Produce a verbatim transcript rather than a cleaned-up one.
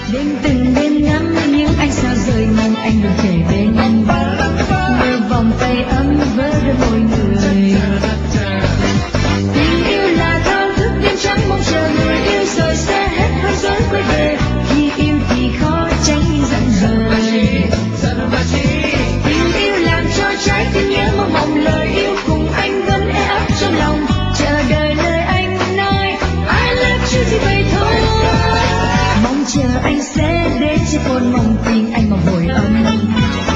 đêm từng đêm ngắm những ánh sao rơi mong anh luôn kề bên mơ vòng tay ấm với đôi môi người. Tình yêu là thao thức đêm trắng mong chờ người yêu rồi sẽ hết hơi dối quay về. Khi yêu thì khó tránh giận hờn. Tình yêu làm cho trái tim nhớ mong mong lời yêu cùng anh vẫn e ấp trong lòng. Chờ đợi lời anh nói I love you thì vậy thôi. Mong chờ anh sẽ đến chỉ còn mong tình anh mong hồi âm.